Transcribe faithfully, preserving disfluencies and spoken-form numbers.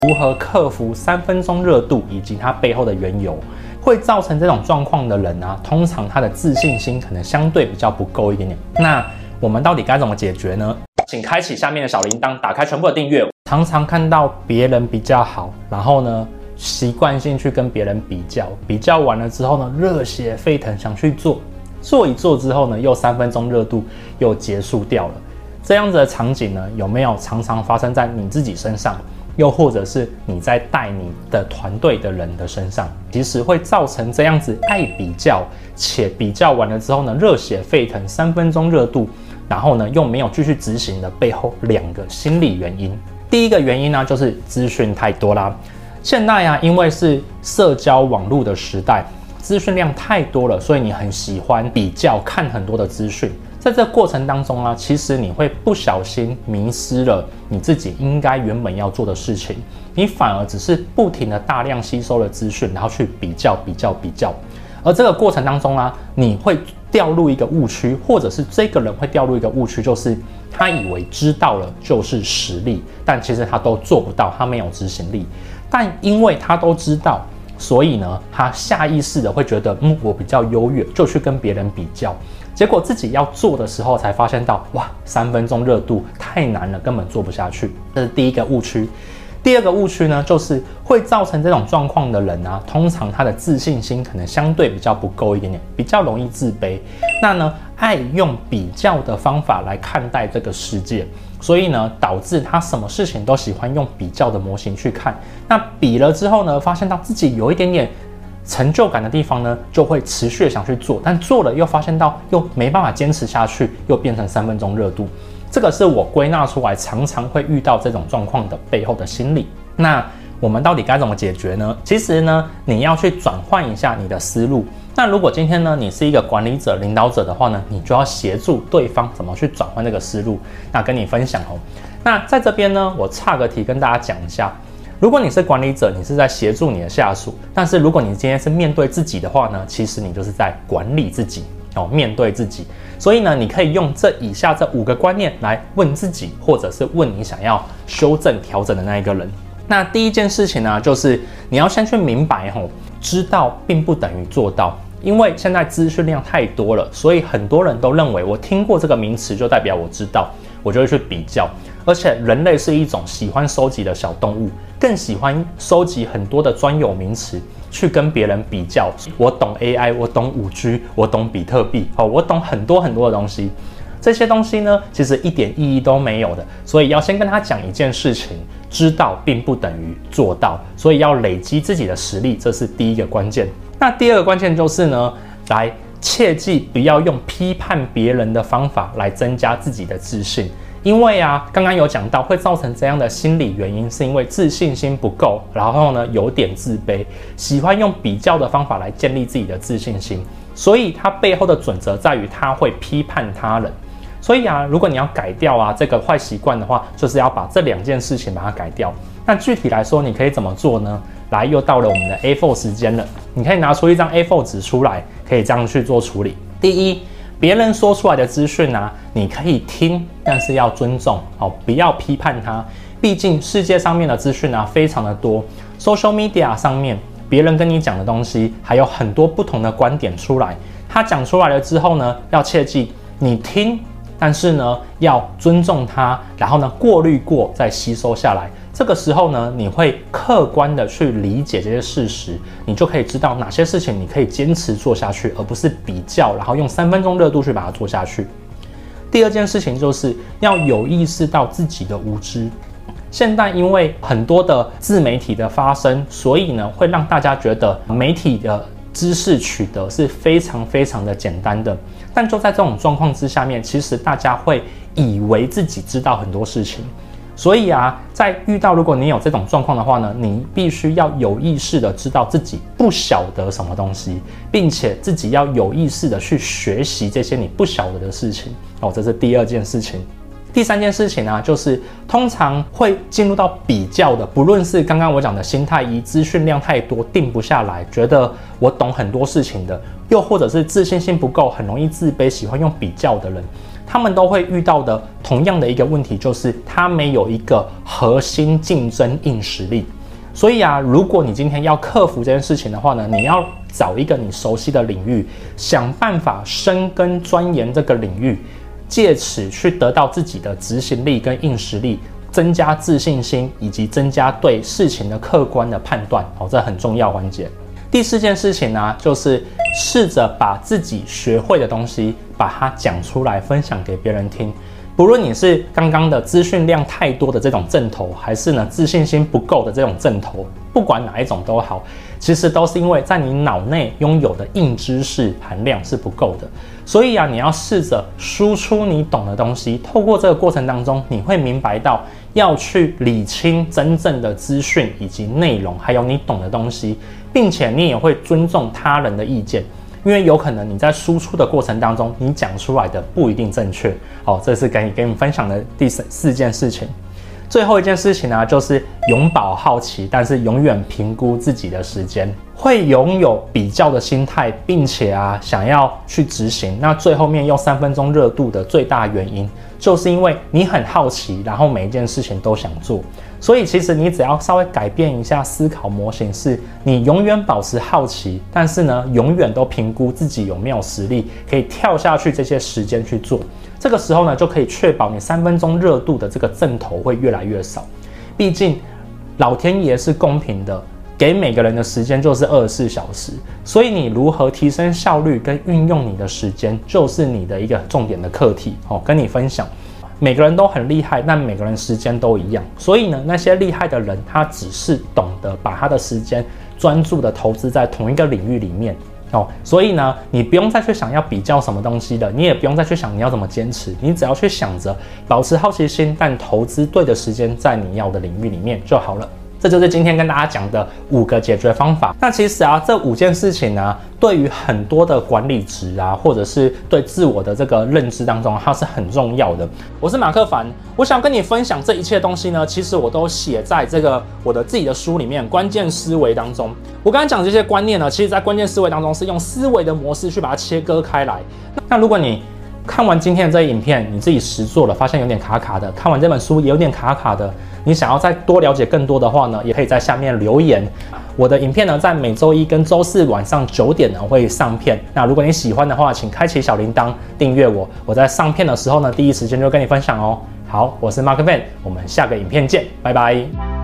如何克服三分钟热度以及它背后的缘由。会造成这种状况的人啊，通常他的自信心可能相对比较不够一点点。那我们到底该怎么解决呢？请开启下面的小铃铛，打开全部的订阅。常常看到别人比较好，然后呢，习惯性去跟别人比较，比较完了之后呢，热血沸腾想去做，做一做之后呢，又三分钟热度又结束掉了。这样子的场景呢，有没有常常发生在你自己身上？又或者是你在带你的团队的人的身上，其实会造成这样子爱比较，且比较完了之后呢，热血沸腾，三分钟热度，然后呢又没有继续执行的背后两个心理原因。第一个原因呢，就是资讯太多啦。现在啊，因为是社交网络的时代，资讯量太多了，所以你很喜欢比较，看很多的资讯。在这个过程当中啊，其实你会不小心迷失了你自己应该原本要做的事情，你反而只是不停的大量吸收了资讯，然后去比较比较比较，而这个过程当中啊，你会掉入一个误区，或者是这个人会掉入一个误区，就是他以为知道了就是实力，但其实他都做不到，他没有执行力，但因为他都知道，所以呢，他下意识的会觉得，嗯，我比较优越，就去跟别人比较。结果自己要做的时候，才发现到，哇，三分钟热度太难了，根本做不下去。这是第一个误区。第二个误区呢，就是会造成这种状况的人啊，通常他的自信心可能相对比较不够一点点，比较容易自卑。那呢，爱用比较的方法来看待这个世界，所以呢，导致他什么事情都喜欢用比较的模型去看。那比了之后呢，发现到自己有一点点成就感的地方呢，就会持续想去做，但做了又发现到又没办法坚持下去，又变成三分钟热度。这个是我归纳出来常常会遇到这种状况的背后的心理。那我们到底该怎么解决呢？其实呢，你要去转换一下你的思路。那如果今天呢，你是一个管理者、领导者的话呢，你就要协助对方怎么去转换这个思路。那跟你分享哦。那在这边呢，我岔个题跟大家讲一下。如果你是管理者，你是在协助你的下属；但是如果你今天是面对自己的话呢，其实你就是在管理自己哦，面对自己。所以呢，你可以用这以下这五个观念来问自己，或者是问你想要修正、调整的那一个人。那第一件事情呢，就是你要先去明白吼，知道并不等于做到。因为现在资讯量太多了，所以很多人都认为我听过这个名词就代表我知道，我就会去比较。而且人类是一种喜欢收集的小动物，更喜欢收集很多的专有名词去跟别人比较。我懂 A I， 我懂 五 G， 我懂比特币，哦，我懂很多很多的东西。这些东西呢，其实一点意义都没有的。所以要先跟他讲一件事情，知道并不等于做到，所以要累积自己的实力，这是第一个关键。那第二个关键就是呢，来切记不要用批判别人的方法来增加自己的自信。因为啊，刚刚有讲到会造成这样的心理原因，是因为自信心不够，然后呢有点自卑，喜欢用比较的方法来建立自己的自信心，所以它背后的准则在于他会批判他人。所以啊，如果你要改掉啊这个坏习惯的话，就是要把这两件事情把它改掉。那具体来说，你可以怎么做呢？来，又到了我们的 A 四 时间了，你可以拿出一张 A 四 纸出来，可以这样去做处理。第一，别人说出来的资讯啊，你可以听，但是要尊重，哦，不要批判它。毕竟世界上面的资讯啊非常的多 ，social media 上面别人跟你讲的东西还有很多不同的观点出来。他讲出来了之后呢，要切记你听，但是呢要尊重他，然后呢过滤过再吸收下来。这个时候呢，你会客观的去理解这些事实，你就可以知道哪些事情你可以坚持做下去，而不是比较，然后用三分钟热度去把它做下去。第二件事情就是要有意识到自己的无知。现在因为很多的自媒体的发生，所以呢会让大家觉得媒体的知识取得是非常非常的简单的。但就在这种状况之下面，其实大家会以为自己知道很多事情。所以啊，在遇到如果你有这种状况的话呢，你必须要有意识的知道自己不晓得什么东西，并且自己要有意识的去学习这些你不晓得的事情。哦，这是第二件事情。第三件事情呢、啊，就是通常会进入到比较的，不论是刚刚我讲的心态一，资讯量太多定不下来，觉得我懂很多事情的，又或者是自信心不够，很容易自卑，喜欢用比较的人。 他们都会遇到的同样的一个问题，就是他没有一个核心竞争硬实力。所以啊，如果你今天要克服这件事情的话呢，你要找一个你熟悉的领域，想办法深耕钻研这个领域，借此去得到自己的执行力跟硬实力，增加自信心，以及增加对事情的客观的判断。哦，这很重要环节。第四件事情呢，就是试着把自己学会的东西，把它讲出来，分享给别人听。不论你是刚刚的资讯量太多的这种症头，还是呢自信心不够的这种症头，不管哪一种都好，其实都是因为在你脑内拥有的硬知识含量是不够的。所以啊，你要试着输出你懂的东西，透过这个过程当中，你会明白到要去理清真正的资讯以及内容，还有你懂的东西，并且你也会尊重他人的意见。因为有可能你在输出的过程当中，你讲出来的不一定正确。好，这是跟你跟你分享的第四件事情。最后一件事情呢，就是永葆好奇，但是永远评估自己的时间，会拥有比较的心态，并且啊想要去执行。那最后面用三分钟热度的最大原因，就是因为你很好奇，然后每一件事情都想做。所以其实你只要稍微改变一下思考模型，是你永远保持好奇，但是呢，永远都评估自己有没有实力可以跳下去这些时间去做。这个时候呢，就可以确保你三分钟热度的这个阵头会越来越少。毕竟老天爷是公平的，给每个人的时间就是二十四小时，所以你如何提升效率跟运用你的时间，就是你的一个重点的课题。哦，跟你分享。每个人都很厉害，但每个人时间都一样，所以呢，那些厉害的人，他只是懂得把他的时间专注的投资在同一个领域里面哦。所以呢，你不用再去想要比较什么东西了，你也不用再去想你要怎么坚持，你只要去想着保持好奇心，但投资对的时间在你要的领域里面就好了。这就是今天跟大家讲的五个解决方法。那其实啊，这五件事情呢，对于很多的管理职啊，或者是对自我的这个认知当中，它是很重要的。我是马克凡，我想跟你分享这一切东西呢，其实我都写在这个我的自己的书里面《关键思维》当中。我刚才讲这些观念呢，其实在关键思维当中是用思维的模式去把它切割开来。那如果你看完今天的这一影片，你自己实做了，发现有点卡卡的，看完这本书也有点卡卡的，你想要再多了解更多的话呢，也可以在下面留言。我的影片呢，在每周一跟周四晚上九点呢会上片。那如果你喜欢的话，请开启小铃铛，订阅我。我在上片的时候呢，第一时间就跟你分享哦。好，我是 Mark Van， 我们下个影片见，拜拜。